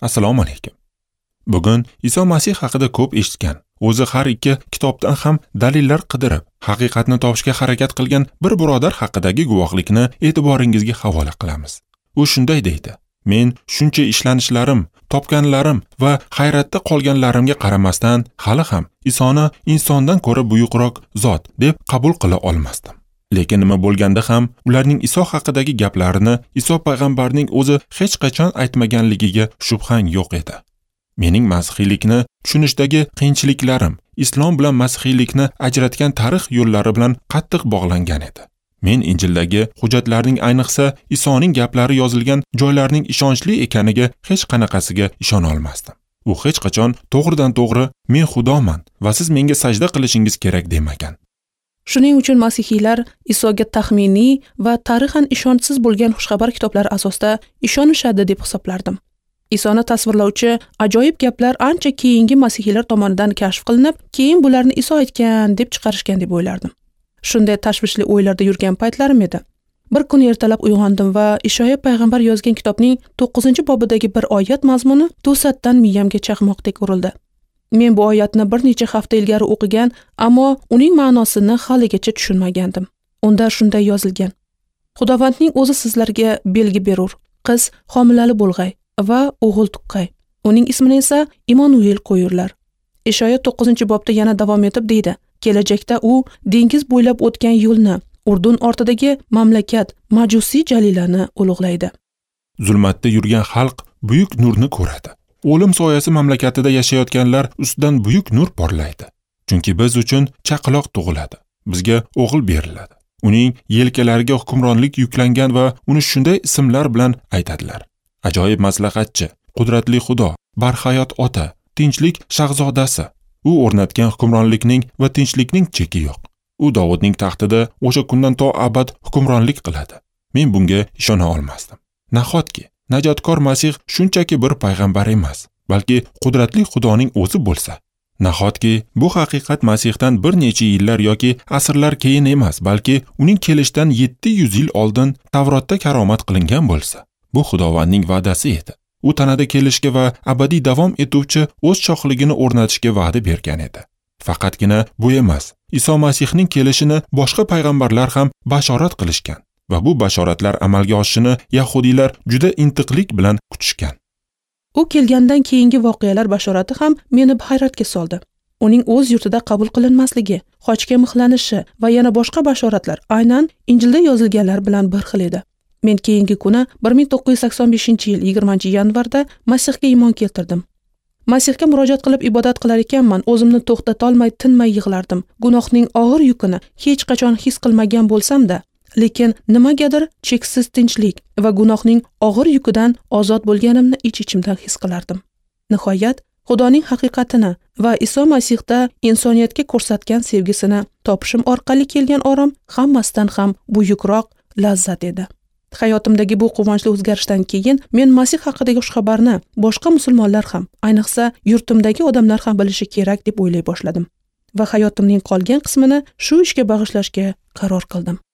Assalomu alaykum. Bugun Iso Masih haqida ko'p eshitgan, o'zi har ikki kitobdan ham dalillar qidirib, haqiqatni topishga harakat qilgan bir birodar haqidagi guvohlikni e'tiboringizga havola qilamiz. U shunday deydi: "Men shuncha ishlanishlarim, topganlarim va hayratda qolganlarimga qaramasdan, hali ham Isoni insondan ko'ra buyukroq zot deb qabul qila olmasdim. Lekin nima bo'lganda ham ularning Iso haqidagi gaplarini Iso payg'ambarning o'zi hech qachon aytmaganligiga shubhang yo'q edi. Mening masihiylikni tushunishdagi qiyinchiliklarim islom bilan masihiylikni ajratgan tarix yo'llari bilan qattiq bog'langan edi. Men Injildagi hujjatlarning, ayniqsa Isoning gaplari yozilgan joylarning ishonchli ekaniga hech qanaqasiga ishona olmasdim. U hech qachon to'g'ridan to'g'ri men Xudoman va siz menga sajda qilishingiz kerak demagan. Shuning uchun masihiylar Isoga taxminiy va tarixan ishonchsiz bo'lgan xushxabar kitoblari asosida ishonishadi deb hisoblardim. Isoni tasvirlovchi ajoyib gaplar ancha keyingi masihiylar tomonidan kashf qilinib, keyin bularni Iso aytgan deb chiqarishgan deb o'ylardim. Shunday tashvishli o'ylarda yurgan paytlarim edi. Bir kun ertalab uyg'ondim va Ishoya payg'ambar yozgan kitobning 9-bobidagi bir oyat mazmuni to'satdan miyamga chaqmoqdek urildi. Men bu oyatni bir necha hafta ilgari o'qigan, ammo uning ma'nosini haligacha tushunmagandim. Unda shunday yozilgan: Xudovandning o'zi sizlarga belgi berur, qiz homilali bo'lg'ay va o'g'il tuqqay. Uning ismini esa Immanuel qo'yurlar. Ishoya 9-bobda yana davom etib deydi: kelajakda u dengiz bo'ylab o'tgan yo'lni, Urdun ortidagi mamlakat Majusi Jalilani ulug'laydi. Zulmatda yurgan xalq buyuk nurni ko'radi. O'lim soyasi mamlakatida yashayotganlar ustidan buyuk nur porlaydi. Chunki biz uchun chaqaloq tug'iladi, bizga o'g'il beriladi. Uning yelkalariga hukmronlik yuklangan va uni shunday ismlar bilan aytadilar: ajoyib maslahatchi, qudratli Xudo, barhayot ota, tinchlik shahzodasi. U o'rnatgan hukmronlikning va tinchlikning cheki yo'q. U Davudning taxtida o'sha kundan to abad hukmronlik qiladi. Men bunga ishona olmasdim. Nahotki Najotkor Masih shunchaki bir payg'ambar emas, balki qudratli Xudoning o'zi bo'lsa. Nahotki bu haqiqat Masihdan bir necha yillar yoki asrlar keyin emas, balki uning kelishidan 700 yil oldin Tavrotda karomat qilingan bo'lsa. Bu Xudovandning va'dasi edi. U tanada kelishga va abadiy davom etuvchi o'z shohligini o'rnatishga va'da bergan edi. Faqatgina bu emas, Iso Masihning kelishini boshqa payg'ambarlar ham bashorat qilishgan va bu bashoratlar amalga oshishini yahudiylar juda intiqlik bilan kutishgan. U kelgandan keyingi voqealar bashorati ham meni hayratga soldi. Uning o'z yurtida qabul qilinmasligi, xochga mixlanishi va yana boshqa bashoratlar aynan Injilda yozilganlar bilan bir xil edi. Men keyingi kuni 1985-yil 20-yanvarda Masihga iymon keltirdim. Masihga murojaat qilib ibodat qilar ekanman, o'zimni to'xtatolmay tinmay yig'lardim. Gunohning og'ir yukini hech qachon his qilmagan bo'lsam-da, lekin nimagadir cheksiz tinchlik va gunohning og'ir yukidan ozod bo'lganimni ich-ichimdan his qilardim. Nihoyat Xudoning haqiqatini va Iso Masihda insoniyatga ko'rsatgan sevgisini topishim orqali kelgan orom hammasidan ham buyukroq lazzat edi. Hayotimdagi bu quvonchli o'zgarishdan keyin men Masih haqidagi xushxabarni boshqa musulmonlar ham, ayniqsa yurtimdagi odamlar ham bilishi kerak deb o'ylay boshladim va hayotimning qolgan qismini shu ishga bag'ishlashga qaror qildim.